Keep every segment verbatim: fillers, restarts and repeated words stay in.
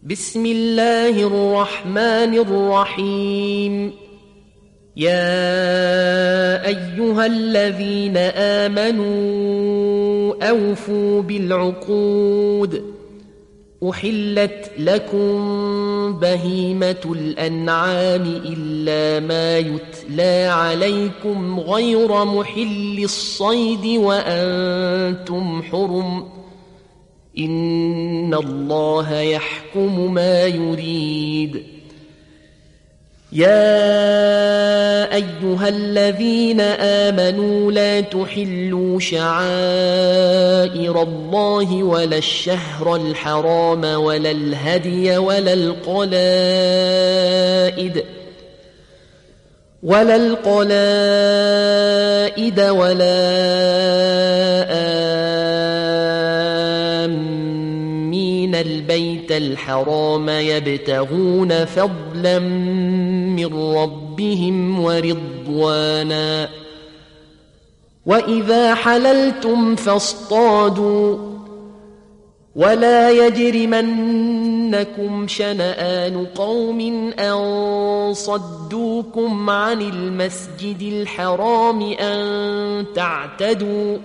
بسم الله الرحمن الرحيم. يا أيها الذين آمنوا أوفوا بالعقود. أحلت لكم بهيمة الأنعام إلا ما يتلى عليكم غير محل الصيد وأنتم حرم، إن الله يحكم ما يريد. يا أيها الذين آمنوا لا تحلوا شعائر الله ولا الشهر الحرام ولا الهدي ولا القلائد ولا القلائد ولا آمين البيت الحرام يبتغون فضلا من ربهم ورضوانا. وإذا حللتم فاصطادوا ولا يجرمنكم شنآن قوم أن صدوكم عن المسجد الحرام أن تعتدوا،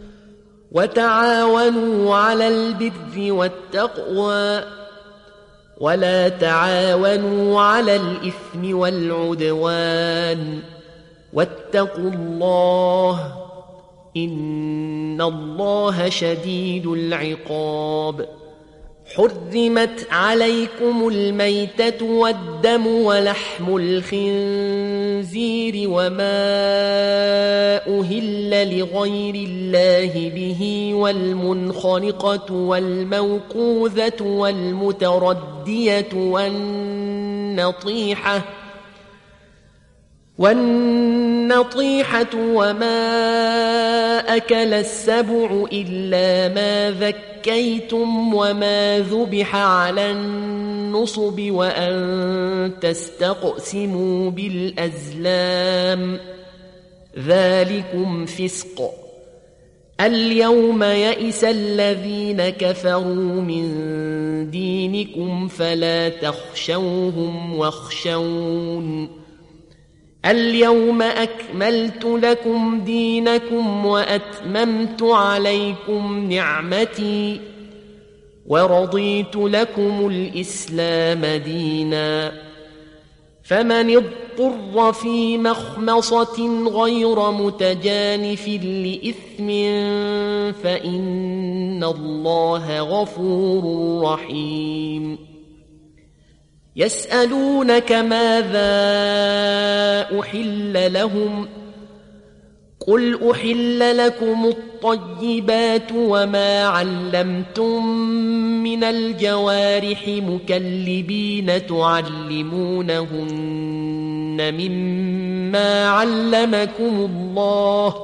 وتعاونوا على البر والتقوى ولا تعاونوا على الإثم والعدوان، واتقوا الله إن الله شديد العقاب. حرمت عليكم الميتة والدم ولحم الخنزير وما أهل لغير الله به والمنخنقة والموقوذة والمتردية والنطيحة والنطيحة وما أكل السبع إلا ما ذكيتم وما ذبح على النصب وأن تستقسموا بالأزلام، ذلكم فسق. اليوم يئس الذين كفروا من دينكم فلا تخشوهم واخشون. اليوم أكملت لكم دينكم وأتممت عليكم نعمتي ورضيت لكم الإسلام دينا. فمن اضطر في مخمصة غير متجانف لإثم فإن الله غفور رحيم. يسألونك ماذا أحل لهم؟ قل أحل لكم الطيبات وما علمتم من الجوارح مكلبين تعلمونهن مما علمكم الله،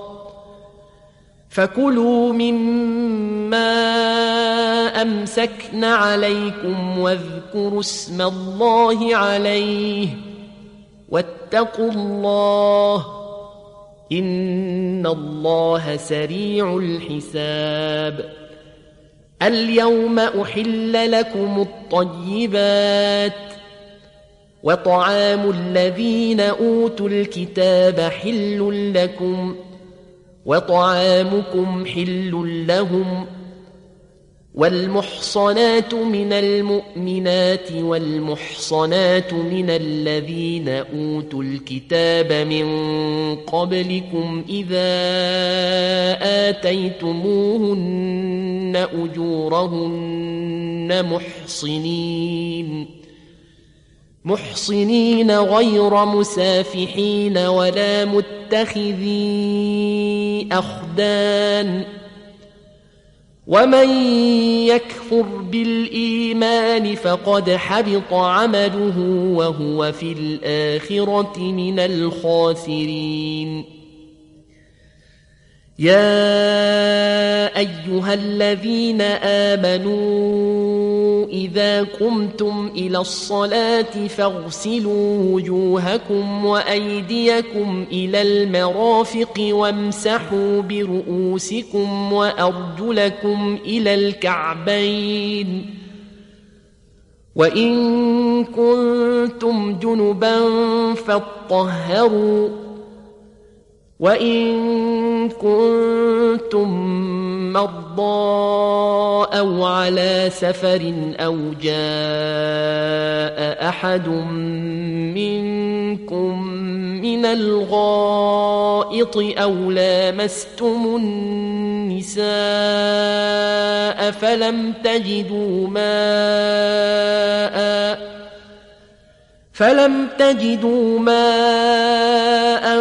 فكلوا مما أمسكن عليكم واذكروا اسم الله عليه واتقوا الله إن الله سريع الحساب. اليوم أحل لكم الطيبات وطعام الذين أوتوا الكتاب حل لكم وطعامكم حل لهم، والمحصنات من المؤمنات والمحصنات من الذين أوتوا الكتاب من قبلكم إذا آتيتموهن أجورهن محصنين محصنين غير مسافحين ولا متخذي أخدان. ومن يكفر بالإيمان فقد حبط عمله وهو في الآخرة من الخاسرين. يا أيها الذين آمنوا إذا قمتم إلى الصلاة فاغسلوا وجوهكم وأيديكم إلى المرافق وامسحوا برؤوسكم وأرجلكم إلى الكعبين وإن كنتم جنبا فاطهروا وإن كنتم مرضى أو على سفر أو جاء أحد منكم من الغائط أو لامستم النساء فلم تجدوا ماء فلم تجدوا ماء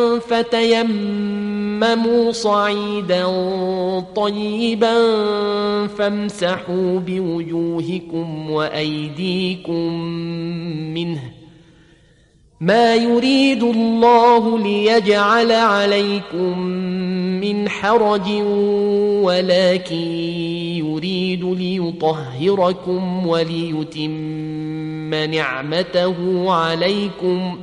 فتيمموا صعيدا طيبا فامسحوا بوجوهكم وأيديكم منه ما يريد الله ليجعل عليكم من حرج ولكن يريد ليطهركم وليتم نعمته عليكم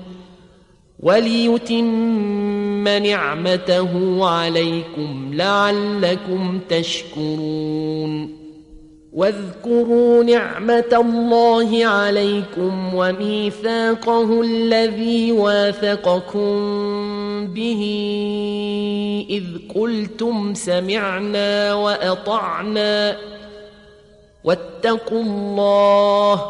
وليتم نعمته عليكم لعلكم تشكرون واذكروا نعمة الله عليكم وميثاقه الذي واثقكم به إذ قلتم سمعنا وأطعنا واتقوا الله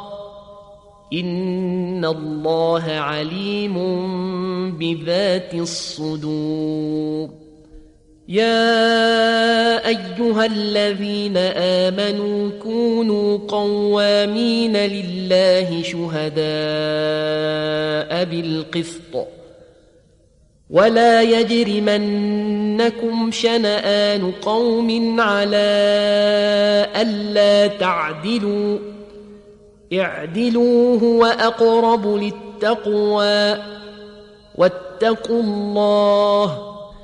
إن الله عليم بذات الصدور يا أيها الذين آمنوا كونوا قوامين لله شهداء بالقسط ولا يجرمنكم شنآن قوم على ألا تعدلوا اعدلوا هو أقرب للتقوى واتقوا الله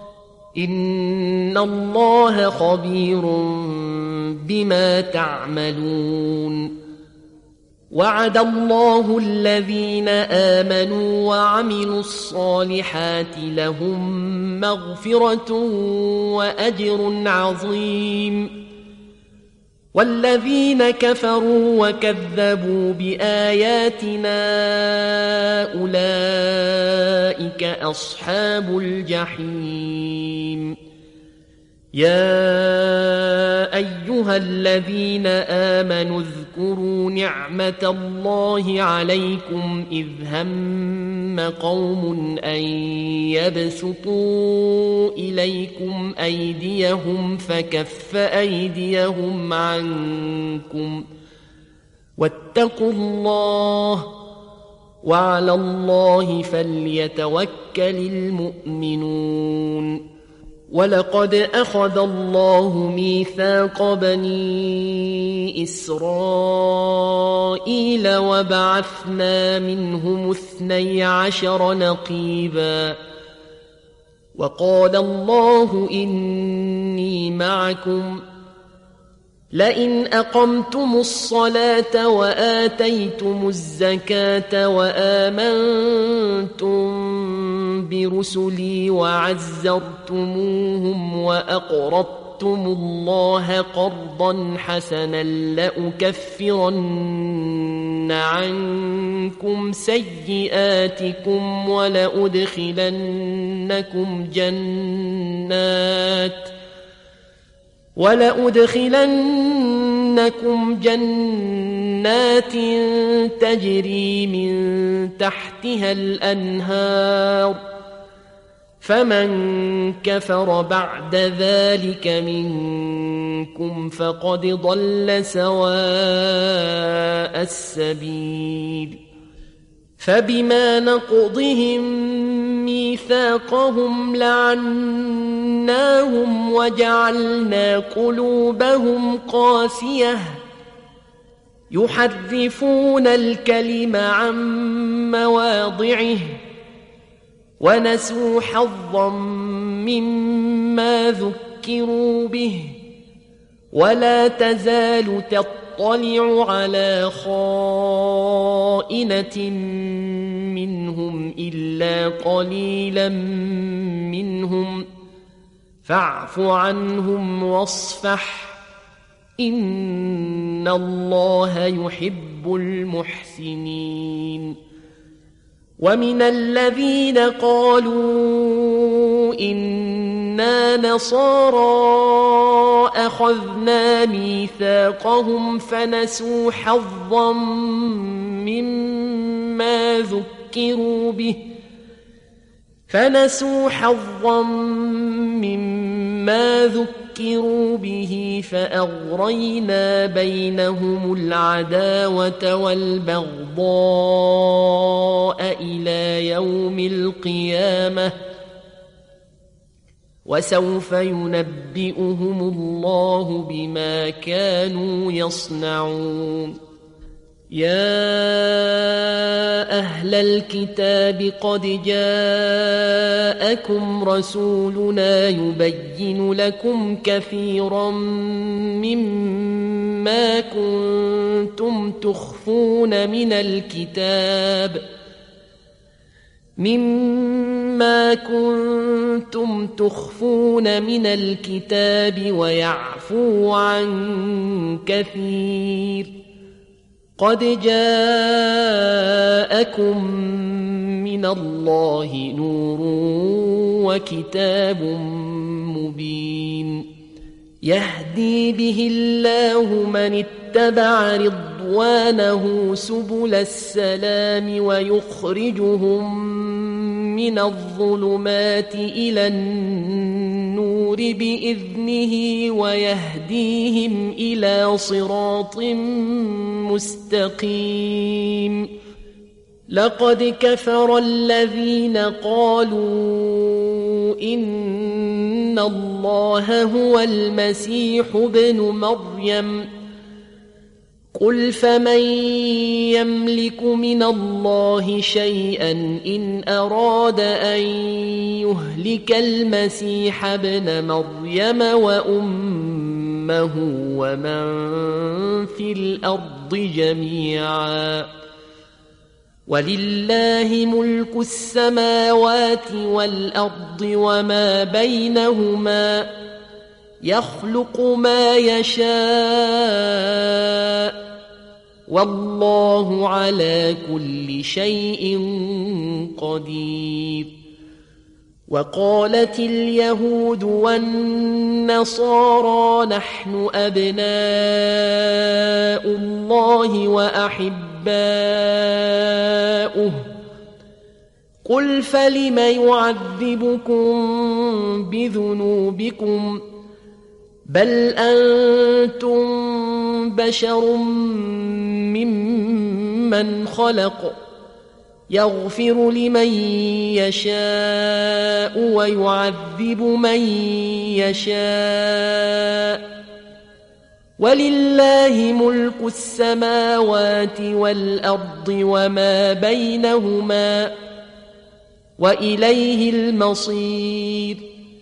إن الله خبير بما تعملون وعد الله الذين آمنوا وعملوا الصالحات لهم مغفرة وأجر عظيم والذين كفروا وكذبوا بآياتنا أولئك أصحاب الجحيم يا أيها الذين آمنوا اذكروا نعمة الله عليكم إذ هم قوم أن يبسطوا إليكم أيديهم فكف أيديهم عنكم واتقوا الله وعلى الله فليتوكل المؤمنون ولقد أخذ الله ميثاق بني إسرائيل وبعثنا منهم اثني عشر نقيبا وقال الله إني معكم لئن أقمتم الصلاة وآتيتم الزكاة وآمنتم برسلي وعزرتموهم وأقرضتم الله قرضا حسنا لأكفرن عنكم سيئاتكم ولأدخلنكم جنات ولأدخلنكم جنات تجري من تحتها الأنهار فمن كفر بعد ذلك منكم فقد ضل سواء السبيل فبما نقضهم ميثاقهم لعناهم وجعلنا قلوبهم قاسية يحرفون الكلم عن مواضعه ونسوا حظا مما ذكروا به ولا تزال تطلع على خائنة منهم إلا قليلا منهم فاعف عنهم واصفح إن الله يحب يحب المحسنين ومن الذين قالوا إنا نصارى أخذنا ميثاقهم فنسوا حظا مما ذكروا به فنسوا حظا مما ذكروا به فأغرينا بينهم العداوة والبغضاء إلى يوم القيامة وسوف ينبئهم الله بما كانوا يصنعون يا أهل الكتاب قد جاءكم رسولنا يبين لكم كثيرا مما كنتم تخفون من الكتاب مما كنتم تخفون من الكتاب ويعفو عن كثير قد جاءكم من الله نور وكتاب مبين يهدي به الله من اتبع رضوانه سبل السلام ويخرجهم من الظلمات إلى النور بإذنه ويهديهم إلى صراط مستقيم لقد كفر الذين قالوا إن الله هو المسيح ابن مريم قل فمن يملك من الله شيئا إن أراد أن يهلك المسيح ابن مريم وأمه ومن في الأرض جميعا ولله ملك السماوات والأرض وما بينهما يخلق ما يشاء والله على كل شيء قدير وقالت اليهود والنصارى نحن أبناء الله وأحباؤه قل فلم يعذبكم بذنوبكم بل أنتم بشر ممن خلق يغفر لمن يشاء ويعذب من يشاء ولله ملك السماوات والأرض وما بينهما وإليه المصير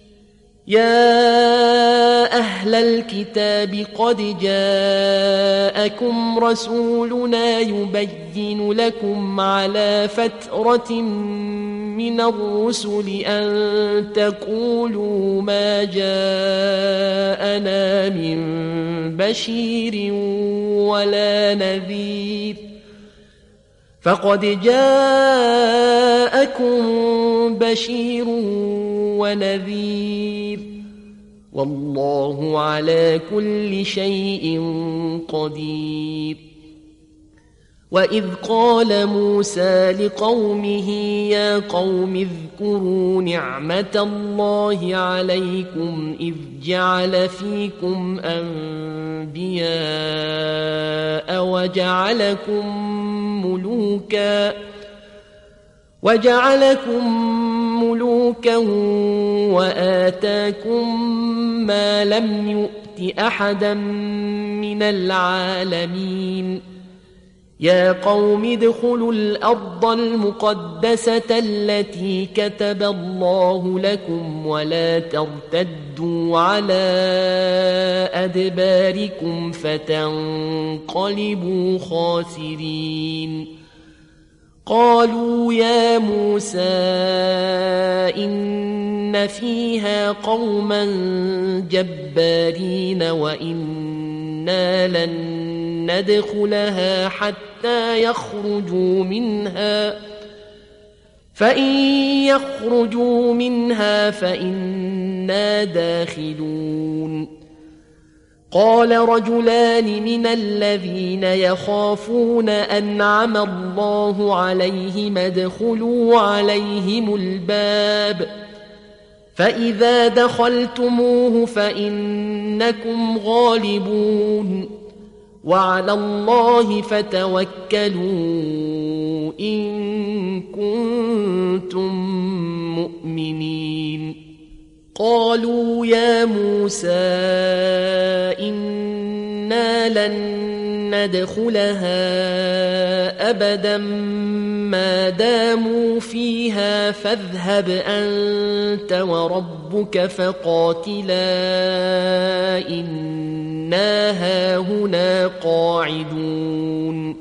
يا أهل الكتاب قد جاءكم رسولنا يبين لكم على فترة من الرسل أن تقولوا ما جاءنا من بشير ولا نذير فقد جاءكم بشير ونذير والله على كل شيء قدير وإذ قال موسى لقومه يا قوم اذكروا نعمة الله عليكم إذ جعل فيكم أنبياء وجعلكم ملوكا وجعلكم ملوكا وآتاكم ما لم يؤت أحدا من العالمين يا قوم ادخلوا الأرض المقدسة التي كتب الله لكم ولا ترتدوا على أدباركم فتنقلبوا خاسرين قالوا يا موسى إن فيها قوما جبارين وإنا لن ندخلها حتى حتى يخرجوا منها فإن يخرجوا منها فإنا داخلون قال رجلان من الذين يخافون أنعم الله عليهم ادخلوا عليهم الباب فإذا دخلتموه فإنكم غالبون وعلى الله فتوكلوا إن كنتم مؤمنين قالوا يا موسى إنا لن ندخلها أبدا ما داموا فيها فاذهب أنت وربك فقاتلا إنا هاهنا قاعدون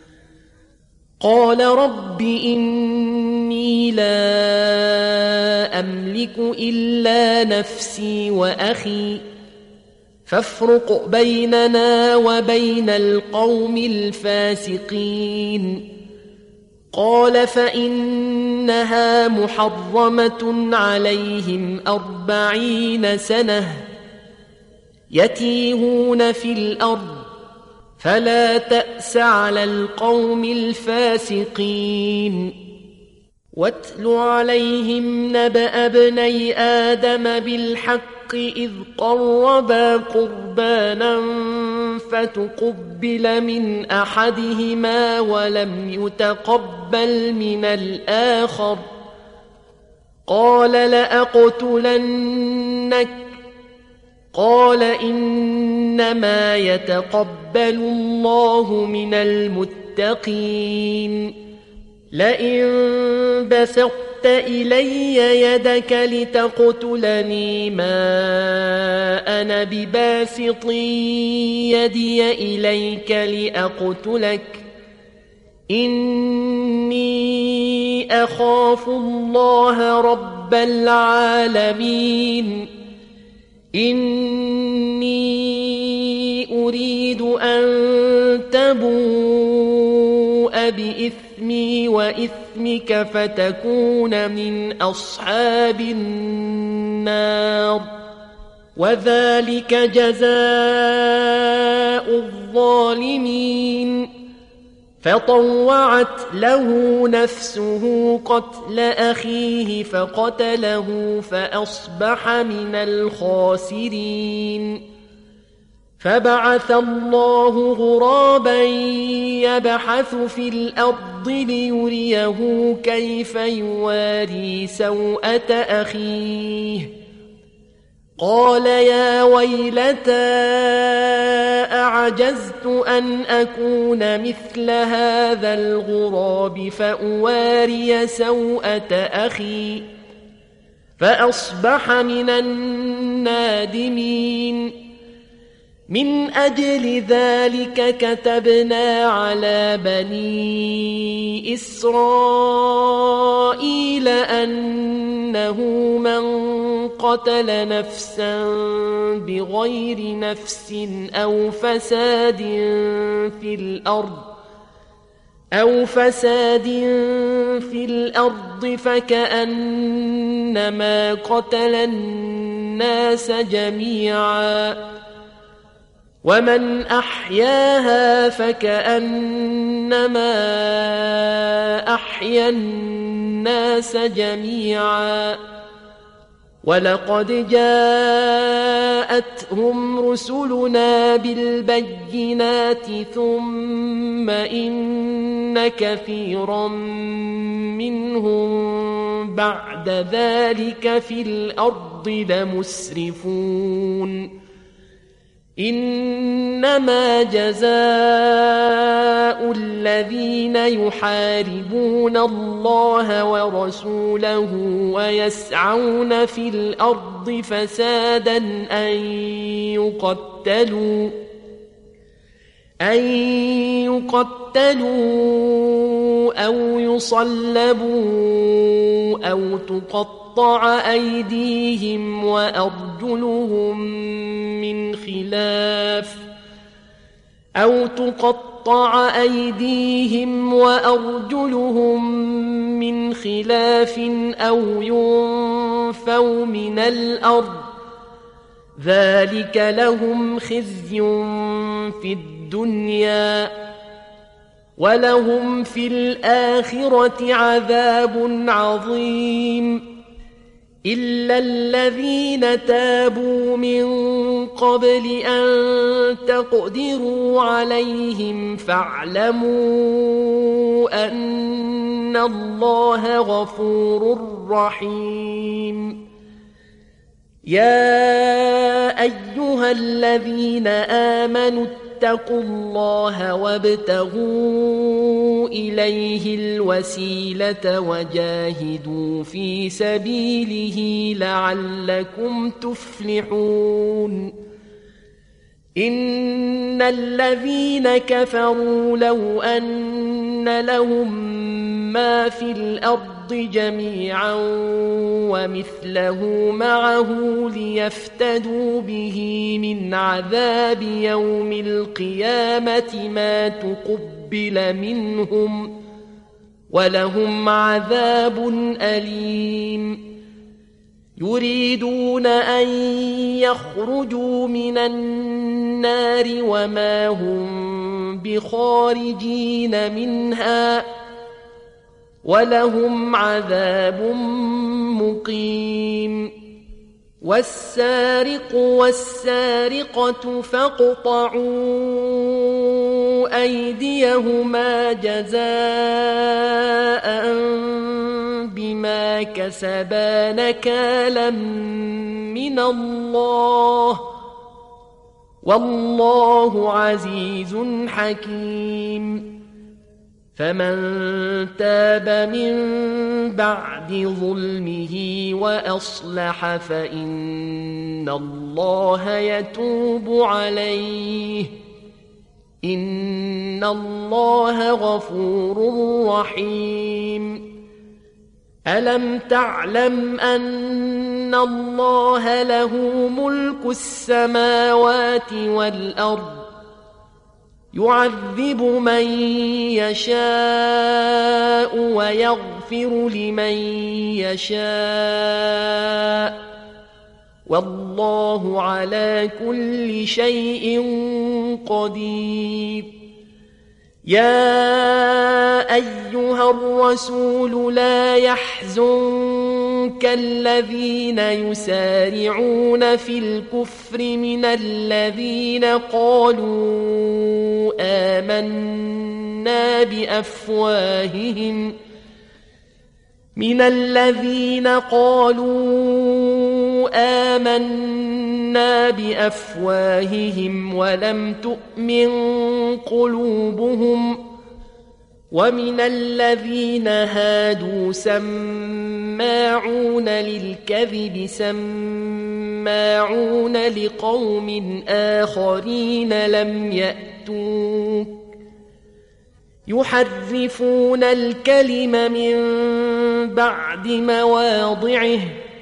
قال رب إني لا أملك إلا نفسي وأخي فافرق بيننا وبين القوم الفاسقين قال فإنها محرمة عليهم أربعين سنة يتيهون في الأرض فلا تأس على القوم الفاسقين واتل عليهم نبأ ابني آدم بالحق إذ قربا قربانا فتقبل من أحدهما ولم يتقبل من الآخر قال لأقتلنك قال إنما يتقبل الله من المتقين لئن بسطت إلي يدك لتقتلني ما أنا بباسط يدي إليك لأقتلك إني أخاف الله رب العالمين إني أريد أن تبوء بإثمي وإثمك فتكون من أصحاب النار وذلك جزاء الظالمين فطوعت له نفسه قتل أخيه فقتله فأصبح من الخاسرين فبعث الله غرابا يبحث في الأرض ليريه كيف يواري سوءة أخيه قال يا ويلتى أعجزت أن أكون مثل هذا الغراب فأواري سوءة أخي فأصبح من النادمين من أجل ذلك كتبنا على بني إسرائيل أنه من قتل نفسا بغير نفس أو فساد في الأرض أو فساد في الأرض فكأنما قتل الناس جميعا ومن أحياها فكأنما أحيا الناس جميعا ولقد جاءتهم رسلنا بالبينات ثم إن كثيرا منهم بعد ذلك في الأرض لمسرفون إنما جزاء الذين يحاربون الله ورسوله ويسعون في الأرض فسادا أن يقتلوا أن يقتلوا أو يصلبوا أو تقطع أيديهم وأرجلهم من خلاف أو تقطع أيديهم وأرجلهم من خلاف أو ينفوا من الأرض ذلك لهم خزي في الدنيا ولهم في الآخرة عذاب عظيم إلا الذين تابوا من قبل أن تقدروا عليهم فاعلموا أن الله غفور رحيم يا أيها الذين آمنوا اتقوا الله وابتغوا إليه الوسيلة وجاهدوا في سبيله لعلكم تفلحون إن الذين كفروا لو أن لهم ما في الأرض جميعا ومثله معه ليفتدوا به من عذاب يوم القيامة ما تقبل منهم ولهم عذاب أليم يريدون أن يخرجوا من النار وما هم بخارجين منها ولهم عذاب مقيم والسارق والسارقة فاقطعوا أيديهما جزاء بما كسبا نكالا من الله والله عزيز حكيم فمن تاب من بعد ظلمه وأصلح فإن الله يتوب عليه إن الله غفور رحيم ألم تعلم أن الله له ملك السماوات والأرض يعذب من يشاء ويغفر لمن يشاء والله على كل شيء قدير يا أيها الرسول لا يحزنك الذين يسارعون في الكفر من الذين قالوا آمنا بأفواههم من الذين قالوا آمنا بأفواههم ولم تؤمن قلوبهم ومن الذين هادوا سماعون للكذب سماعون لقوم آخرين لم يأتوك يحرفون الكلم من بعد مواضعه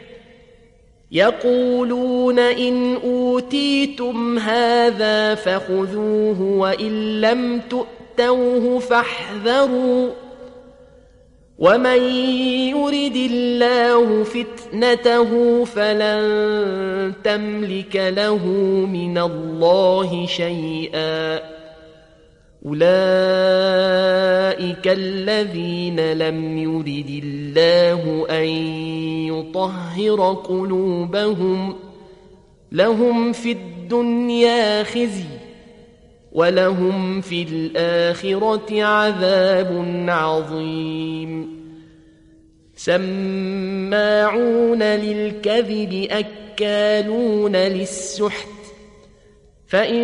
يقولون إن أوتيتم هذا فخذوه وإن لم تؤتوه فاحذروا ومن يرد الله فتنته فلن تملك له من الله شيئا أولئك الذين لم يرد الله أن يطهر قلوبهم لهم في الدنيا خزي ولهم في الآخرة عذاب عظيم سماعون للكذب أكالون للسحت فإن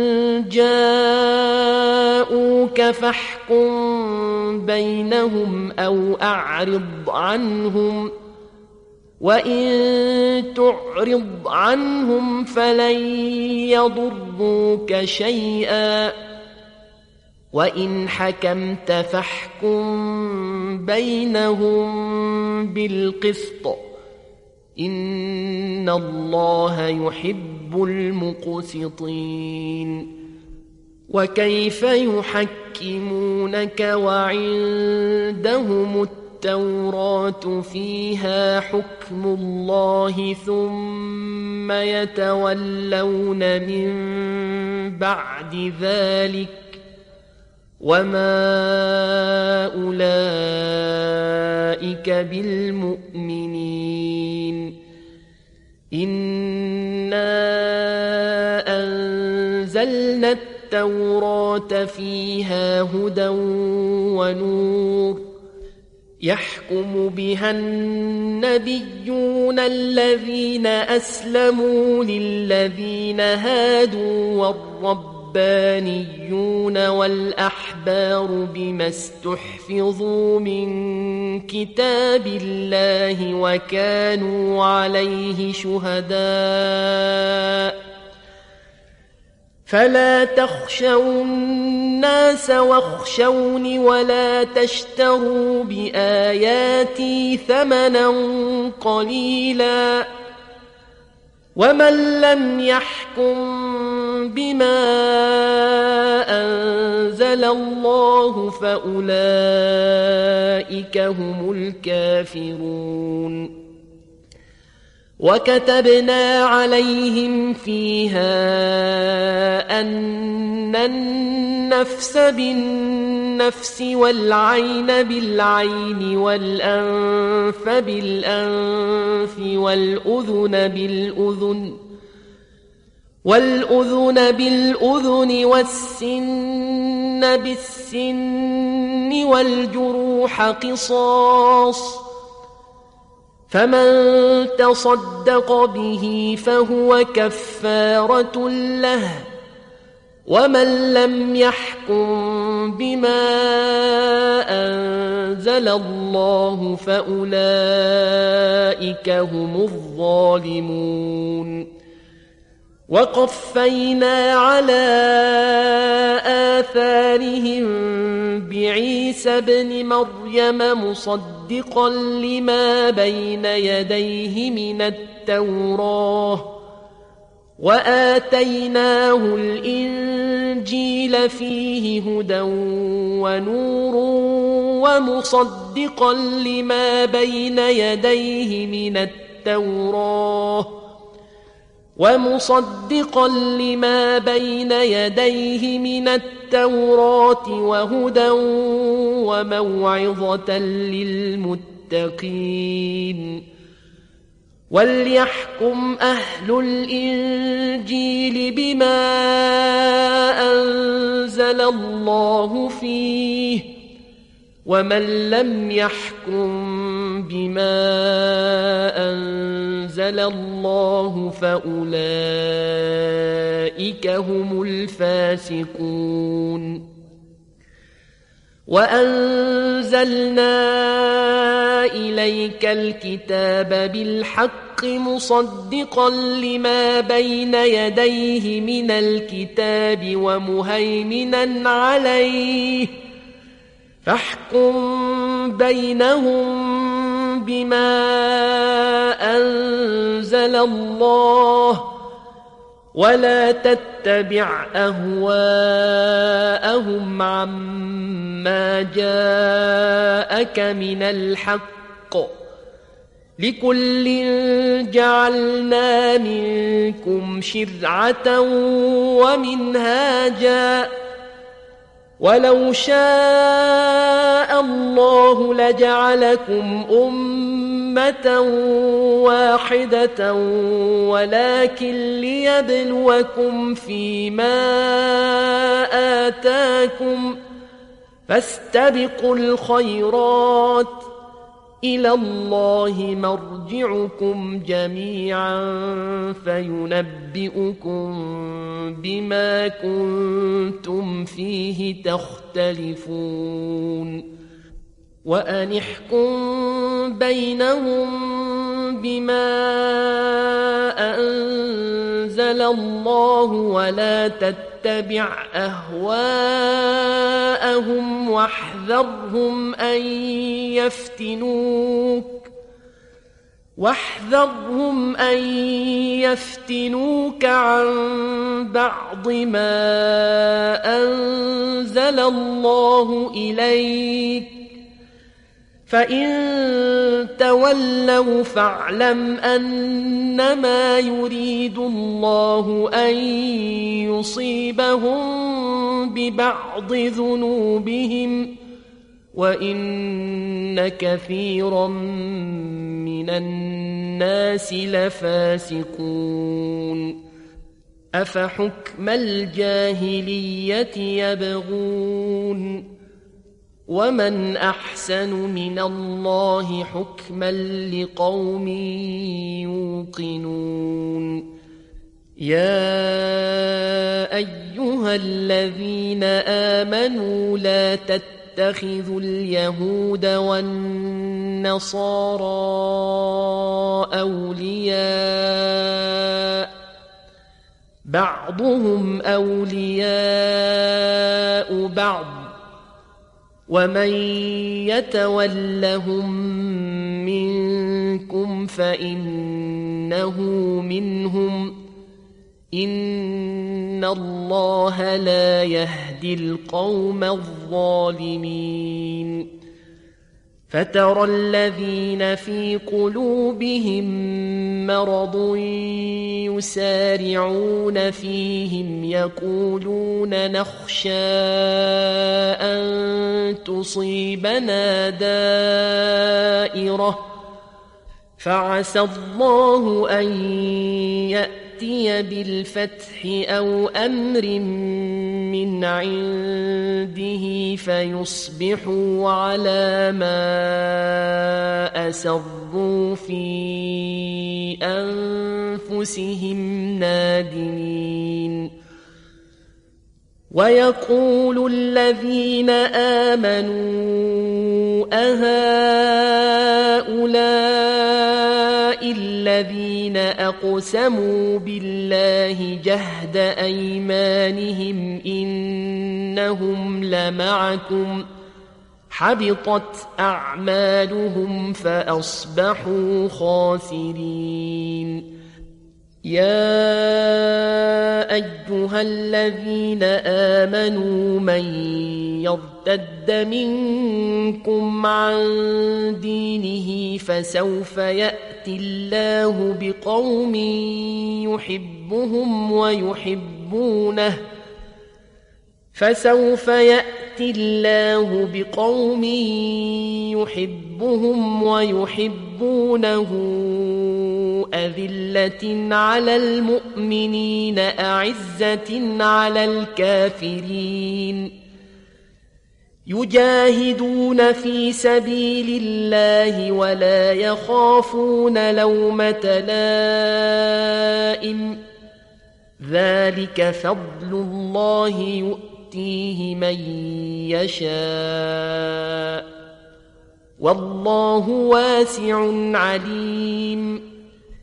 جاءوك فاحكم بينهم أو أعرض عنهم وإن تعرض عنهم فلن يضروك شيئا وإن حكمت فاحكم بينهم بالقسط إن الله يحب المقسطين وكيف يحكمونك وعندهم التوراة فيها حكم الله ثم يتولون من بعد ذلك وما أولئك بالمؤمنين إنا أنزلنا التوراة فيها هدى ونور يحكم بها النبيون الذين أسلموا للذين هادوا والربانيون والأحبار بما استحفظوا من كتاب الله وكانوا عليه شهداء فلا تخشوا الناس واخشوني ولا تشتروا بآياتي ثمنا قليلا ومن لم يحكم بما أنزل الله فأولئك هم الكافرون وكتبنا عليهم فيها أن النفس بالنفس والعين بالعين والأنف بالأنف والأذن بالأذن والأذن بالأذن والسن بالسن والجروح قصاص فمن تصدق به فهو كفارة له ومن لم يحكم بما أنزل الله فأولئك هم الظالمون وقفينا على آثارهم بعيسى ابن مريم مصدقا لما بين يديه من التوراة وآتيناه الإنجيل فيه هدى ونور ومصدقا لما بين يديه من التوراة ومصدقا لما بين يديه من التوراة وهدى وموعظة للمتقين وليحكم أهل الإنجيل بما أنزل الله فيه ومن لم يحكم بما أنزل الله فأولئك هم الفاسقون وأنزلنا إليك الكتاب بالحق مصدقا لما بين يديه من الكتاب ومهيمنا عليه فاحكم بينهم بما أنزل الله ولا تتبع أهواءهم عما جاءك من الحق لكل جعلنا منكم شرعة ومنهاجا ولو شاء الله لجعلكم أمة واحدة ولكن ليبلوكم فيما آتاكم فاستبقوا الخيرات إلى الله مرجعكم جميعا فينبئكم بما كنتم فيه تختلفون وأن احكم بينهم بما أنزل الله ولا تتبع أهواءهم واحذرهم أن يفتنوك واحذرهم أن يفتنوك عن بعض ما أنزل الله إليك فإن تولوا فاعلم أنما يريد الله أن يصيبهم ببعض ذنوبهم وإن كثيرا من الناس لفاسقون أفحكم الجاهلية يبغون ومن أحسن من الله حكما لقوم يوقنون يا أيها الذين آمنوا لا تتخذوا اليهود والنصارى أولياء بعضهم أولياء بعض ومن يتولهم منكم فإنه منهم إن الله لا يهدي القوم الظالمين فترى الذين في قلوبهم مرض يسارعون فيهم يقولون نخشى أن تصيبنا دائرة فعسى الله أن يأتي بالفتح أو أمر من عنده فيصبحوا على ما أسروا في أنفسهم نادمين ويقول الذين آمنوا أهؤلاء الذين أقسموا بالله جهد أيمانهم إنهم لمعكم حبطت أعمالهم فأصبحوا خاسرين يا أيها الذين آمنوا من يرتد منكم عن دينه فسوف يأتي الله بقوم يحبهم ويحبونه فسوف يأتي الله بقوم يحبهم ويحبونه أذلة على المؤمنين أعزة على الكافرين يجاهدون في سبيل الله ولا يخافون لومة لائم ذلك فضل الله يؤتيه من يشاء والله واسع عليم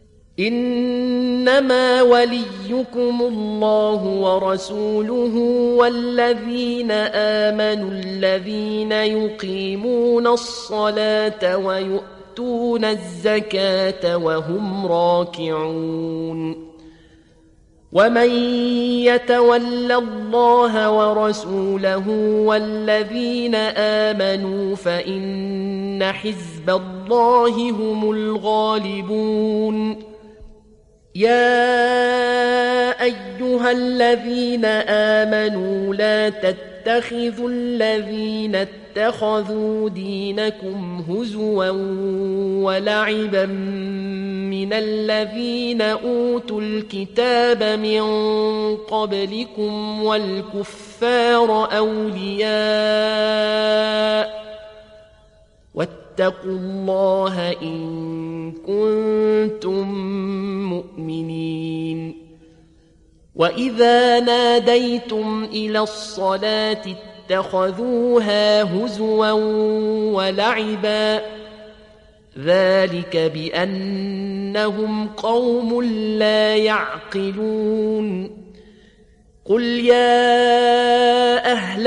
إنما وليكم الله ورسوله والذين آمنوا الذين يقيمون الصلاة ويؤتون الزكاة وهم راكعون ومن يتول الله ورسوله والذين آمنوا فإن حزب الله هم الغالبون يا أيها الذين آمنوا لا تتخذوا الذين اتخذوا دينكم هزوا ولعبا من الذين أوتوا الكتاب من قبلكم والكفار أولياء واتقوا الله إن كنتم مؤمنين وإذا ناديتم إلى الصلاة اتخذوها هزوا ولعبا ذلك بأنهم قوم لا يعقلون قل يا أهل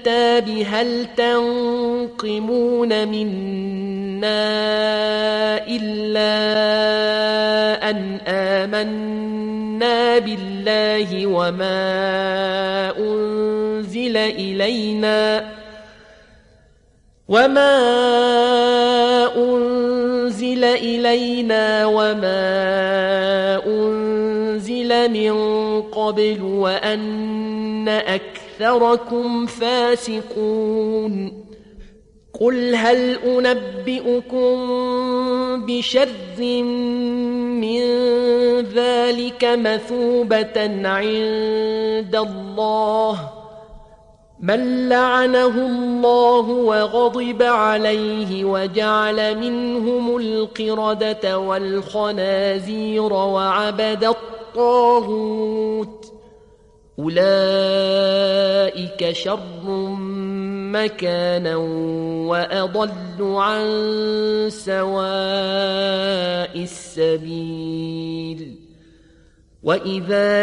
الكتاب هل تنقمون منا إلا أن آمنا بالله وما أنزل إلينا وما أنزل إلينا وما أنزل من قبل وأن أكثركم فاسقون قل هل أنبئكم بشر من ذلك مثوبة عند الله من لعنه الله وغضب عليه وجعل منهم القردة والخنازير وعبد الطاغوت أولئك شر مكانا وأضل عن سواء السبيل وإذا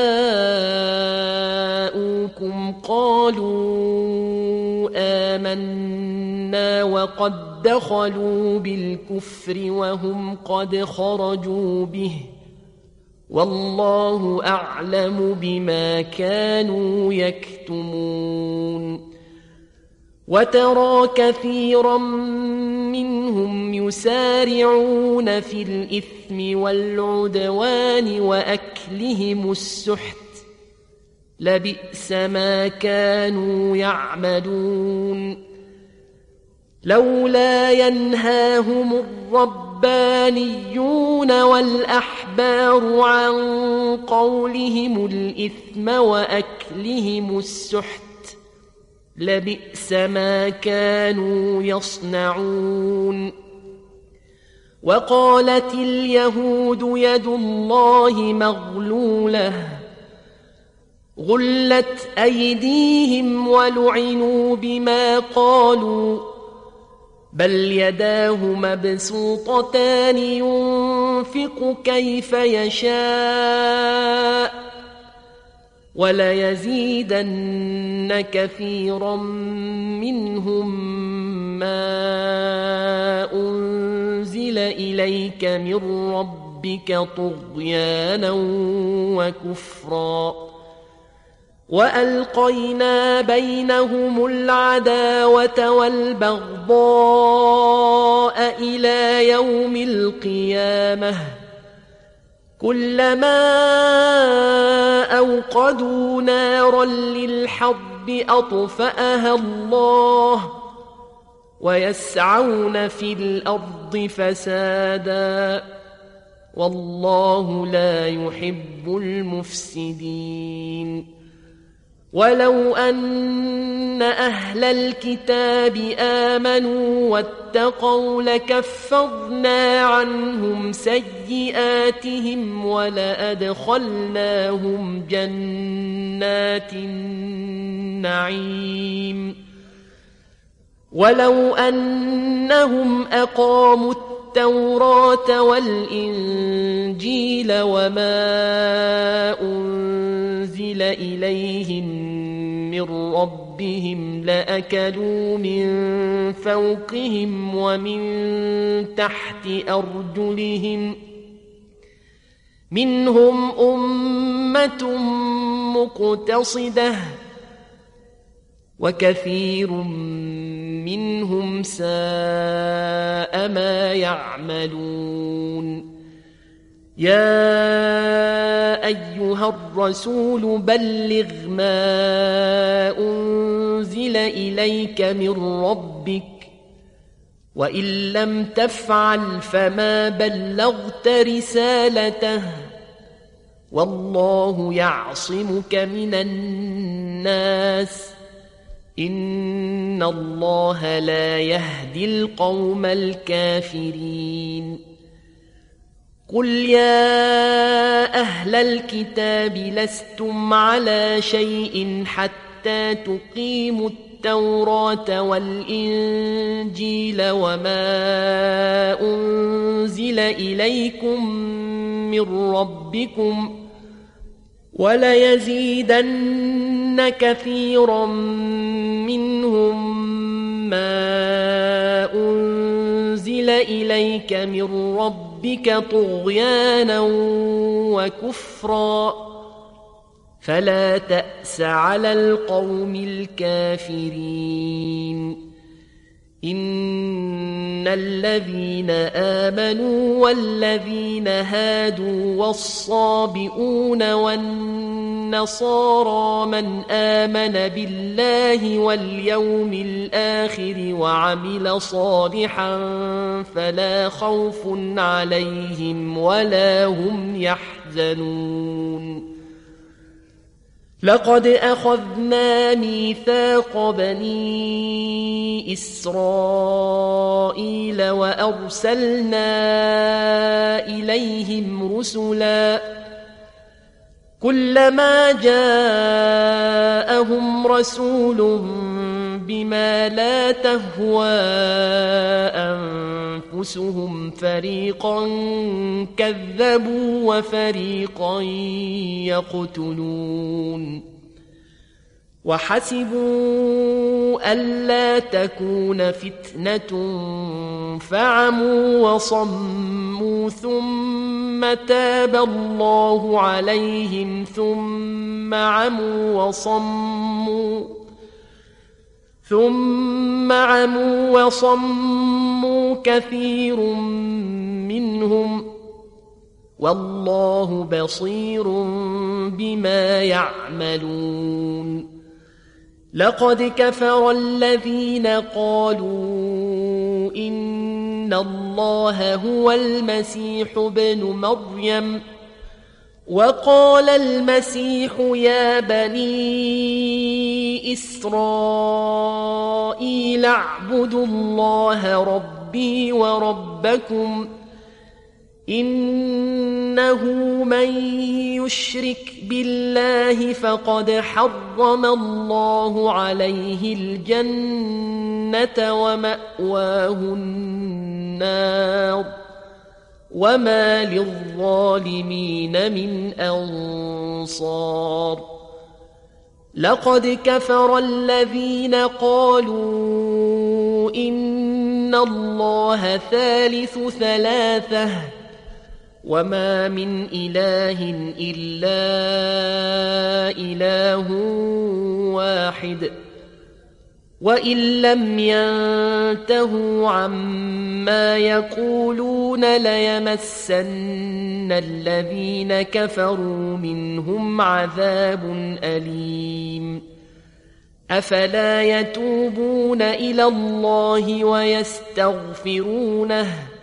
جاءوكم قالوا آمنا وقد دخلوا بالكفر وهم قد خرجوا به والله أعلم بما كانوا يكتمون وترى كثيرا منهم يسارعون في الإثم والعدوان وأكلهم السحت لبئس ما كانوا يعملون لولا ينهاهم الربانيون والأحبار عن قولهم الإثم وأكلهم السحت لبئس ما كانوا يصنعون وقالت اليهود يد الله مغلولة غلت أيديهم ولعنوا بما قالوا بل يداه مبسوطتان ينفق كيف يشاء وليزيدن كثيرا منهم ما أنزل إليك من ربك طغيانا وكفرا وألقينا بينهم العداوة والبغضاء إلى يوم القيامة كلما أوقدوا نارا للحرب أطفأها الله ويسعون في الأرض فسادا والله لا يحب المفسدين ولو أن أهل الكتاب آمنوا واتقوا لكفرنا عنهم سيئاتهم ولأدخلناهم جنات النعيم ولو أنهم أقاموا التوراة والإنجيل وما أنزل إليهم من ربهم لأكلوا من فوقهم ومن تحت أرجلهم منهم أمة مقتصدة وكثير منهم ساء ما يعملون يا أيها الرسول بلغ ما أنزل إليك من ربك وإن لم تفعل فما بلغت رسالته والله يعصمك من الناس إن الله لا يهدي القوم الكافرين قل يا أهل الكتاب لستم على شيء حتى تقيموا التوراة والإنجيل وما أنزل إليكم من ربكم وليزيدن كثيرا منهم ما أنزل أنزل إليك من ربك طغيانا وكفرا فلا تأس على القوم الكافرين إن الذين آمنوا والذين هادوا والصابئون والنصارى من آمن بالله واليوم الآخر وعمل صالحا فلا خوف عليهم ولا هم يحزنون لقد أخذنا ميثاق بني إسرائيل وأرسلنا إليهم رسلا كلما جاءهم رسول بما لا تهوى أنفسهم فريقا كذبوا وفريقا يقتلون وحسبوا ألا تكون فتنة فعموا وصموا ثم تاب الله عليهم ثم عموا وصموا ثم عموا وصموا كثير منهم والله بصير بما يعملون لقد كفر الذين قالوا إن الله هو المسيح ابن مريم وقال المسيح يا بني إسرائيل اعبدوا الله ربي وربكم إنه من يشرك بالله فقد حرم الله عليه الجنة ومأواه النار وما للظالمين من أنصار لقد كفر الذين قالوا إن الله ثالث ثلاثة وما من إله إلا إله واحد وإن لم ينتهوا عما يقولون ليمسن الذين كفروا منهم عذاب أليم أفلا يتوبون إلى الله ويستغفرونه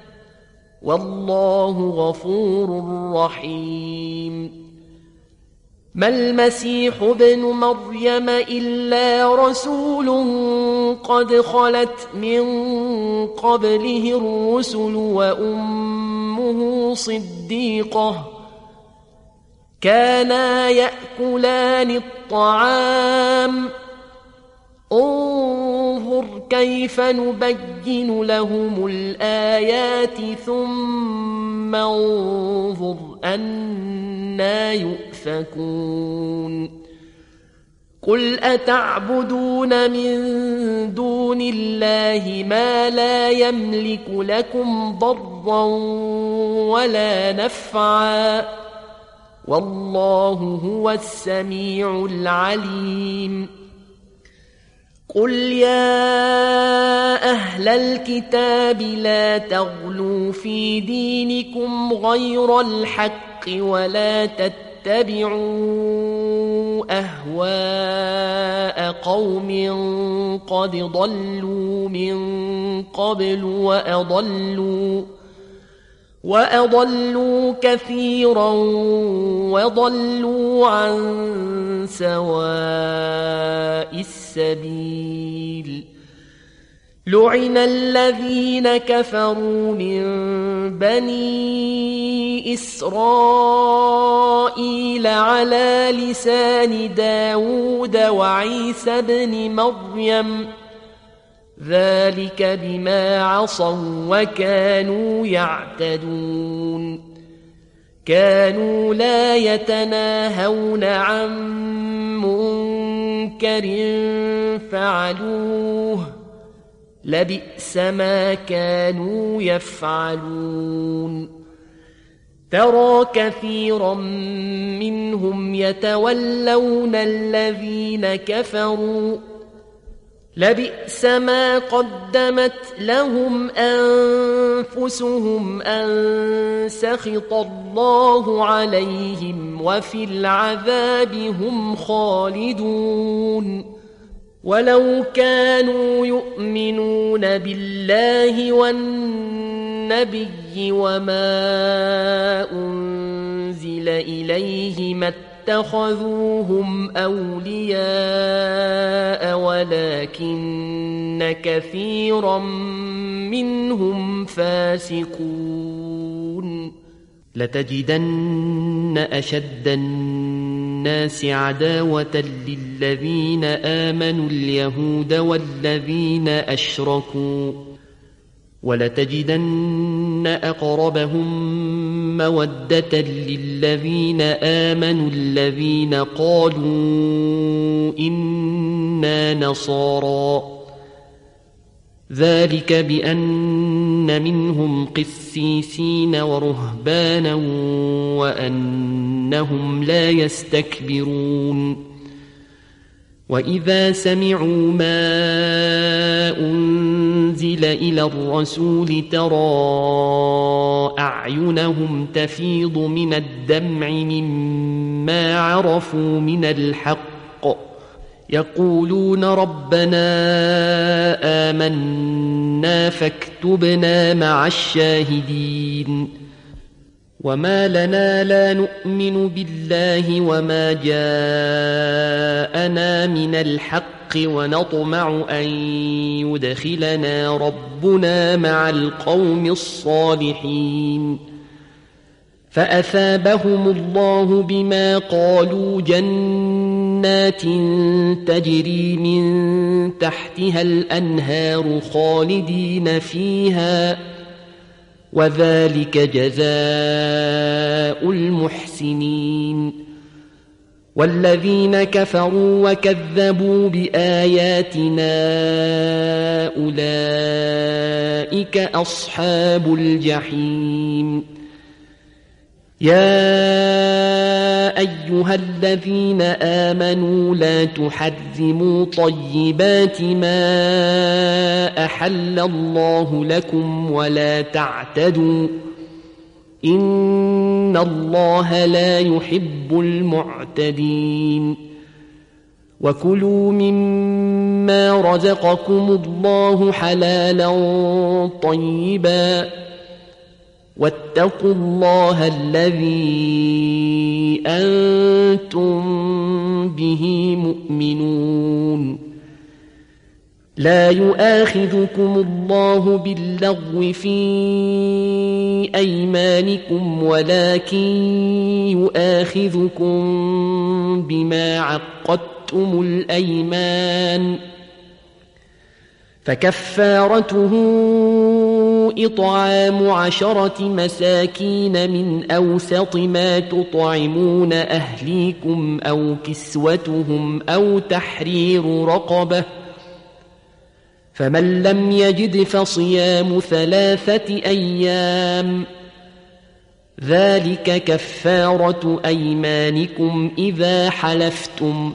والله غفور رحيم ما المسيح ابن مريم إلا رسول قد خلت من قبله الرسل وأمه صديقة كانا يأكلان الطعام انظر كيف نبين لهم الآيات ثم انظر أنى يؤفكون قل أتعبدون من دون الله ما لا يملك لكم ضرا ولا نفعا والله هو السميع العليم قل يا أهل الكتاب لا تغلوا في دينكم غير الحق ولا تتبعوا أهواء قوم قد ضلوا من قبل وأضلوا وأضلوا كثيرا وضلوا عن سواء السبيل لعن الذين كفروا من بني إسرائيل على لسان داود وعيسى بن مريم ذلك بما عصوا وكانوا يعتدون كانوا لا يتناهون عن منكر فعلوه لبئس ما كانوا يفعلون ترى كثيرا منهم يتولون الذين كفروا لبئس ما قدمت لهم أنفسهم أن سخط الله عليهم وفي العذاب هم خالدون ولو كانوا يؤمنون بالله والنبي وما أنزل إليه ما اتخذوهم أولياء ولكن كثيرا منهم فاسقون لتجدن أشد الناس عداوة للذين آمنوا اليهود والذين أشركوا ولتجدن أقربهم مودة للذين آمنوا الذين قالوا إنا نصارى ذلك بأن منهم قسيسين ورهبانا وأنهم لا يستكبرون وإذا سمعوا ما أنزل إلى الرسول ترى أعينهم تفيض من الدمع مما عرفوا من الحق يقولون ربنا آمنا فاكتبنا مع الشاهدين وما لنا لا نؤمن بالله وما جاءنا من الحق ونطمع أن يدخلنا ربنا مع القوم الصالحين فأثابهم الله بما قالوا جنات تجري من تحتها الأنهار خالدين فيها وذلك جزاء المحسنين والذين كفروا وكذبوا بآياتنا أولئك أصحاب الجحيم يا أيها الذين آمنوا لا تحرموا طيبات ما أحل الله لكم ولا تعتدوا إن الله لا يحب المعتدين وكلوا مما رزقكم الله حلالا طيبا واتقوا الله الذي أنتم به مؤمنون لا يؤاخذكم الله باللغو في أيمانكم ولكن يؤاخذكم بما عقدتم الأيمان فكفارته إطعام عشرة مساكين من أوسط ما تطعمون أهليكم أو كسوتهم أو تحرير رقبة فمن لم يجد فصيام ثلاثة أيام ذلك كفارة أيمانكم إذا حلفتم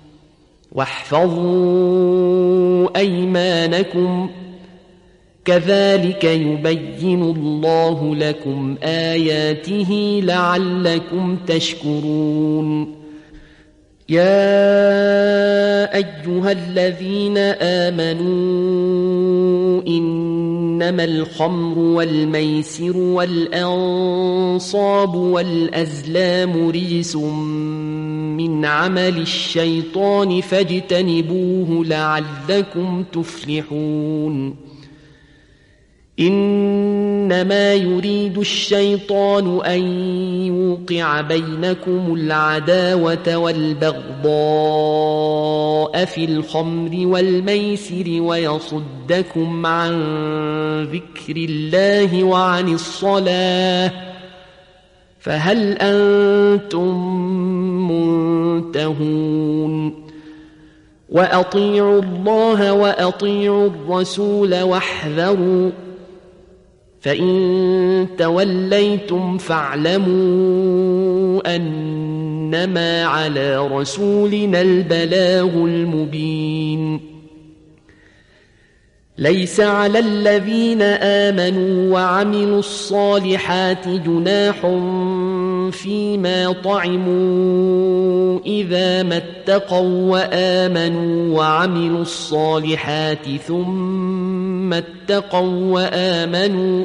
واحفظوا أيمانكم كذلك يبين الله لكم آياته لعلكم تشكرون يا أيها الذين آمنوا إنما الخمر والميسر والأنصاب والأزلام رجس من عمل الشيطان فاجتنبوه لعلكم تفلحون إنما يريد الشيطان أن يوقع بينكم العداوة والبغضاء في الخمر والميسر ويصدكم عن ذكر الله وعن الصلاة فهل أنتم منتهون وأطيعوا الله وأطيعوا الرسول واحذروا فإن توليتم فاعلموا أنما على رسولنا البلاغ المبين ليس على الذين آمنوا وعملوا الصالحات جناح فيما طعموا إذا ما اتقوا وآمنوا وعملوا الصالحات ثم اتقوا وآمنوا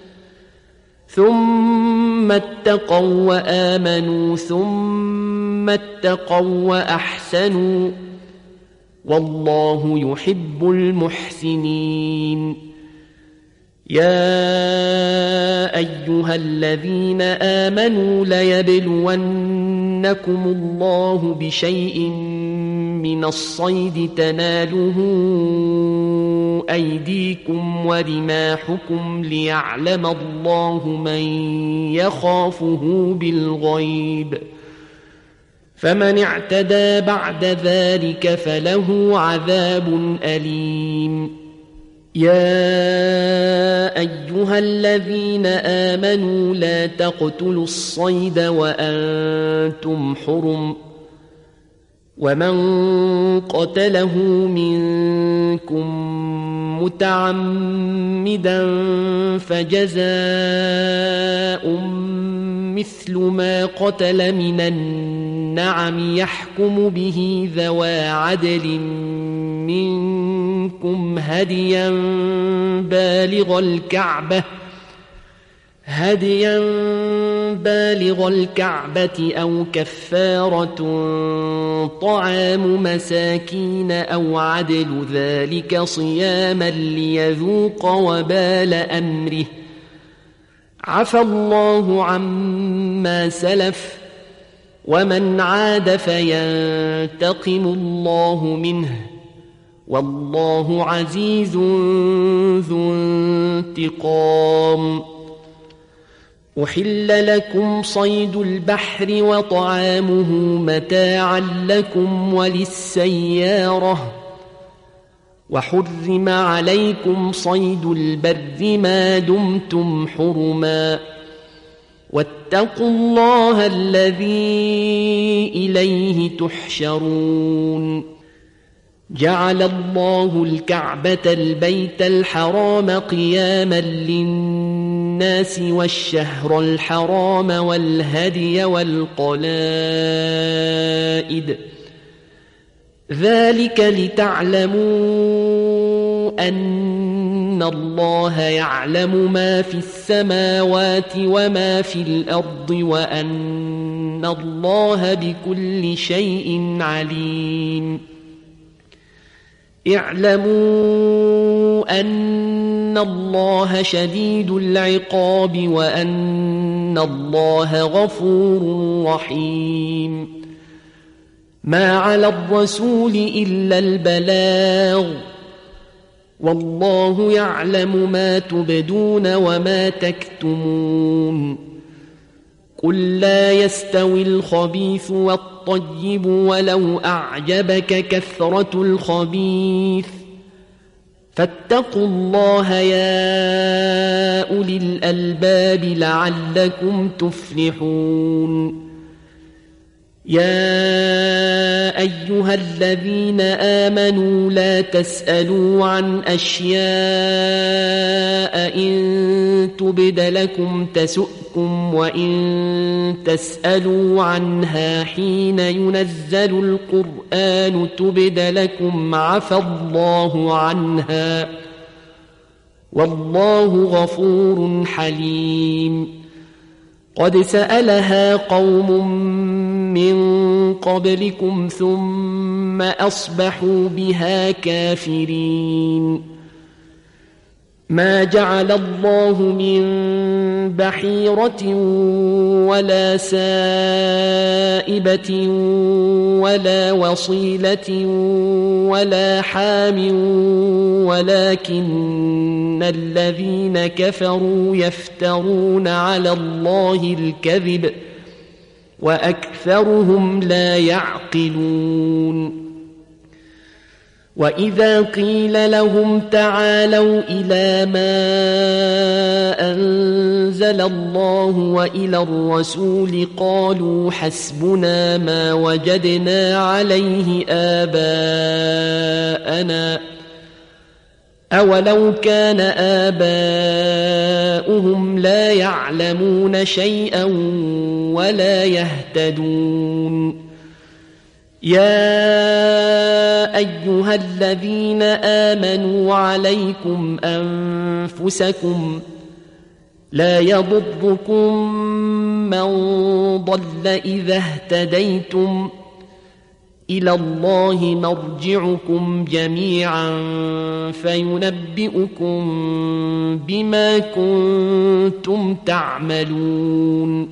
ثم اتقوا وآمنوا ثم اتقوا وأحسنوا والله يحب المحسنين يا أيها الذين آمنوا ليبلونكم الله بشيء من الصيد تناله أيديكم ورماحكم ليعلم الله من يخافه بالغيب فمن اعتدى بعد ذلك فله عذاب أليم يا أيها الذين آمنوا لا تقتلوا الصيد وأنتم حرم ومن قتله منكم متعمدا فجزاء مثل ما قتل من النعم يحكم به ذوى عدل منكم هديا بالغ الكعبة هديا بالغ الكعبة أو كفارة طعام مساكين أو عدل ذلك صياما ليذوق وبال أمره عفى الله عما سلف ومن عاد فينتقم الله منه والله عزيز ذو انتقام أحل لكم صيد البحر وطعامه متاعا لكم وللسيارة وحرم عليكم صيد البر ما دمتم حرما واتقوا الله الذي إليه تحشرون جعل الله الكعبة البيت الحرام قياما للناس والشهر الحرام والهدي والقلائد ذلك لتعلموا أن الله يعلم ما في السماوات وما في الأرض وأن الله بكل شيء عليم اعلموا أن الله شديد العقاب وأن الله غفور رحيم ما على الرسول إلا البلاغ والله يعلم ما تبدون وما تكتمون قل لا يستوي الخبيث والطيب ولو أعجبك كثرة الخبيث فاتقوا الله يا أولي الألباب لعلكم تفلحون يا أيها الذين آمنوا لا تسألوا عن أشياء إن تبد لكم تسؤكم وإن تسألوا عنها حين ينزل القرآن تبد لكم عفى الله عنها والله غفور حليم قد سألها قوم من قبلكم ثم أصبحوا بها كافرين ما جعل الله من بحيرة ولا سائبة ولا وصيلة ولا حام ولكن الذين كفروا يفترون على الله الكذب وأكثرهم لا يعقلون وإذا قيل لهم تعالوا إلى ما أنزل الله وإلى الرسول قالوا حسبنا ما وجدنا عليه آباءنا أولو كان آباؤهم لا يعلمون شيئا ولا يهتدون يا أيها الذين آمنوا عليكم أنفسكم لا يضركم من ضل إذا اهتديتم إلى الله مرجعكم جميعا فينبئكم بما كنتم تعملون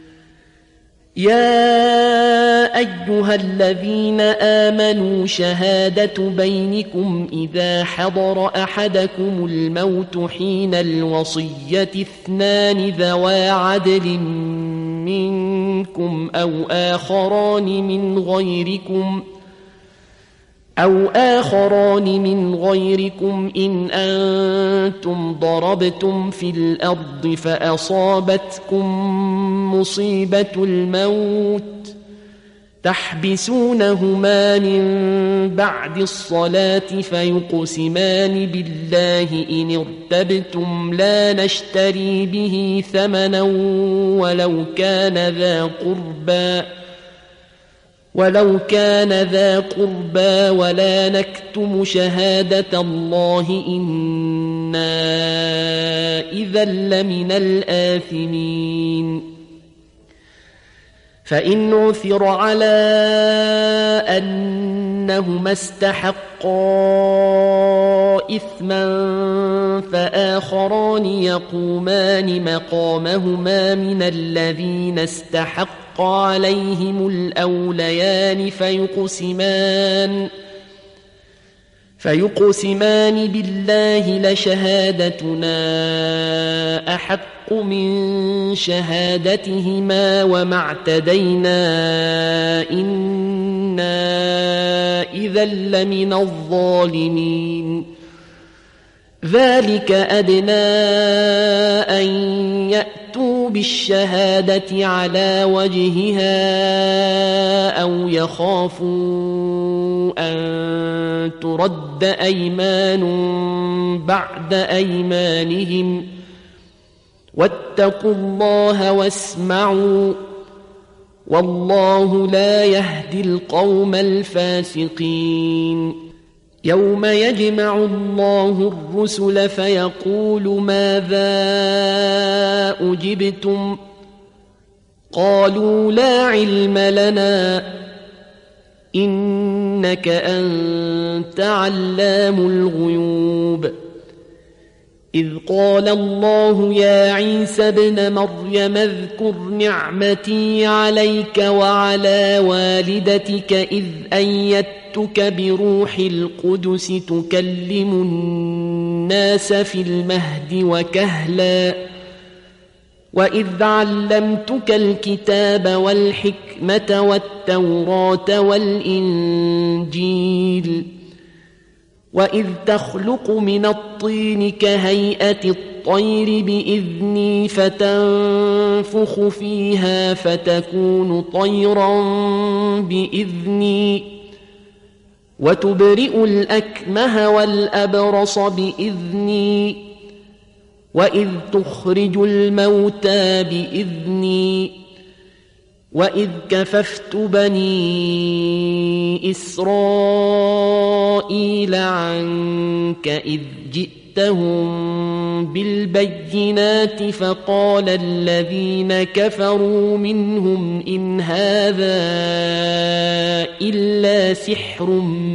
يا أيها الذين آمنوا شهادة بينكم إذا حضر أحدكم الموت حين الوصية اثنان ذوى عدل منكم أو آخران من غيركم أو آخران من غيركم إن أنتم ضربتم في الأرض فأصابتكم مصيبة الموت تحبسونهما من بعد الصلاة فيقسمان بالله إن ارتبتم لا نشتري به ثمنا ولو كان ذا قربى ولو كان ذا قربى ولا نكتم شهادة الله إنا إذا لمن الآثمين فإن عثر على أنهما استحقا إثما فآخران يقومان مقامهما من الذين استحق عليهم الأوليان فيقسمان فيقسمان بالله لشهادتنا أحق من شهادتهما وما اعتدينا إنا إذا لمن الظالمين ذلك أدنى أن يأتوا بالشهادة على وجهها أو يخافوا أن ترد أيمان بعد أيمانهم واتقوا الله واسمعوا والله لا يهدي القوم الفاسقين يوم يجمع الله الرسل فيقول ماذا أجبتم قالوا لا علم لنا إنك أنت علام الغيوب إذ قال الله يا عيسى ابن مريم اذكر نعمتي عليك وعلى والدتك إذ أيدتك بروح القدس تكلم الناس في المهد وكهلا وإذ علمتك الكتاب والحكمة والتوراة والإنجيل وإذ تخلق من الطين كهيئة الطير بإذني فتنفخ فيها فتكون طيرا بإذني وتبرئ الأكمه والأبرص بإذني وإذ تخرج الموتى بإذني وإذ كففت بني إسرائيل عنك إذ جئتهم بالبينات فقال الذين كفروا منهم إن هذا إلا سحر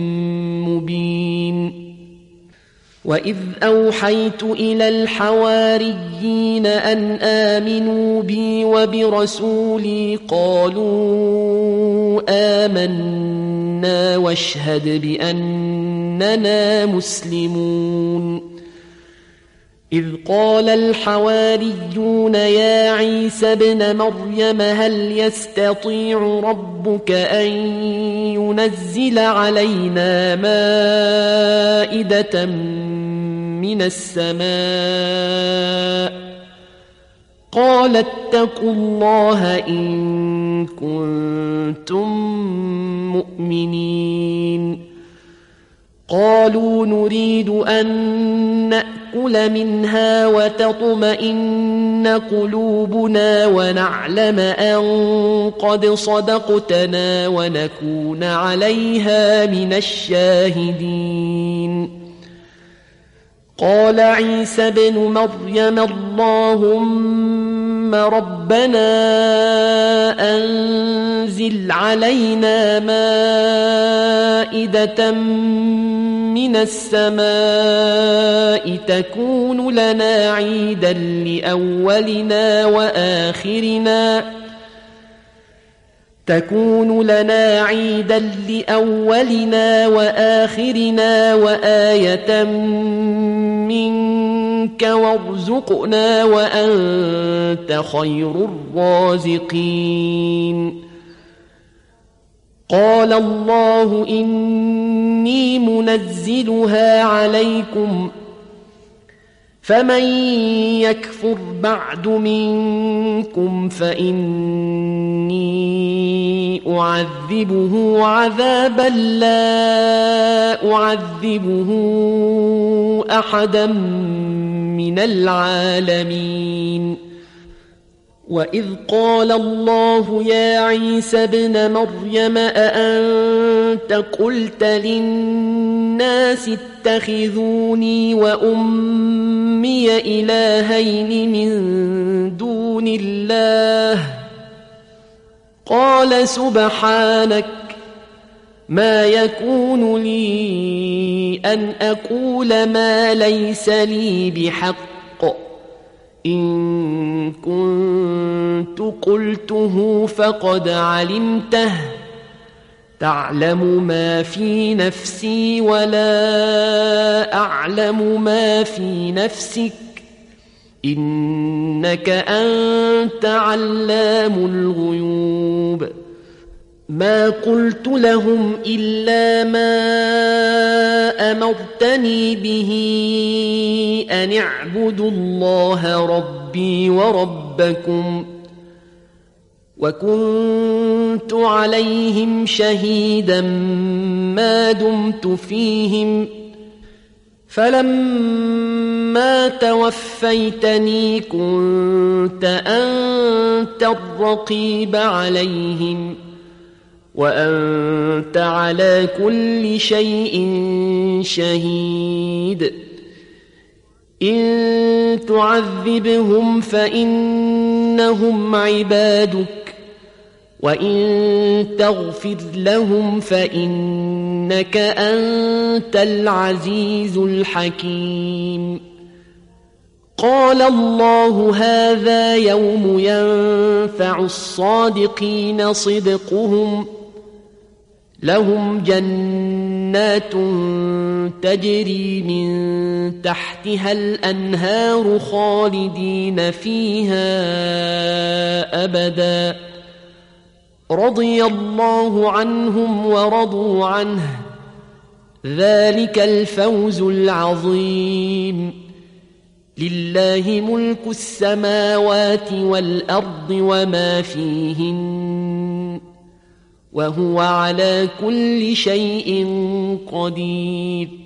مبين وإذ أوحيت إلى الحواريين أن آمنوا بي وبرسولي قالوا آمنا واشهد بأننا مسلمون إذ قال الحواريون يا عيسى ابن مريم هل يستطيع ربك أن ينزل علينا مائدة من السماء قال اتقوا الله إن كنتم مؤمنين قالوا نريد أن نأكل منها وتطمئن قلوبنا ونعلم أن قد صدقتنا ونكون عليها من الشاهدين قال عيسى ابن مريم اللهم ربنا أنزل علينا مائدة من السماء تكون لنا عيدا لأولنا وآخرنا تكون لنا عيدا لأولنا وآخرنا وآية منك وارزقنا وأنت خير الرازقين قال الله إني منزلها عليكم فمن يكفر بعد منكم فإني أعذبه عذابا لا أعذبه أحدا من العالمين وإذ قال الله يا عيسى ابن مريم أأنت قلت للناس اتخذوني وأمي إلهين من دون الله قال سبحانك ما يكون لي أن أقول ما ليس لي بحق إن كنت قلته فقد علمته تعلم ما في نفسي ولا أعلم ما في نفسك إنك أنت علام الغيوب ما قلت لهم إلا ما أمرتني به أن اعبدوا الله ربي وربكم وكنت عليهم شهيدا ما دمت فيهم فلما توفيتني كنت أنت الرقيب عليهم وأنت على كل شيء شهيد إن تعذبهم فإنهم عبادك وإن تغفر لهم فإنك أنت العزيز الحكيم قال الله هذا يوم ينفع الصادقين صدقهم لهم جنات تجري من تحتها الأنهار خالدين فيها أبدا رضي الله عنهم ورضوا عنه ذلك الفوز العظيم لله ملك السماوات والأرض وما فيهن وهو على كل شيء قدير